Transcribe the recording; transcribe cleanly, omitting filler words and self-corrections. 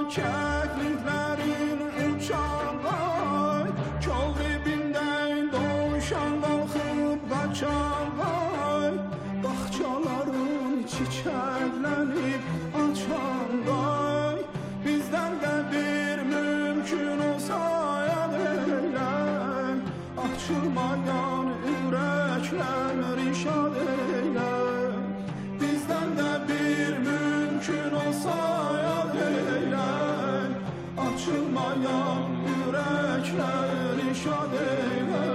kəkliklərin uçan ay, kol dibindən doğuşan qalxıb qaçan ay, bağçaların çiçəklənib açan ay, bizdən də bir mümkün olsa yad eylən, açılmayan ürəklər işad eylən, bizdən də bir mümkün olsa yad eylən, açılmayan ürəklər işad eylən.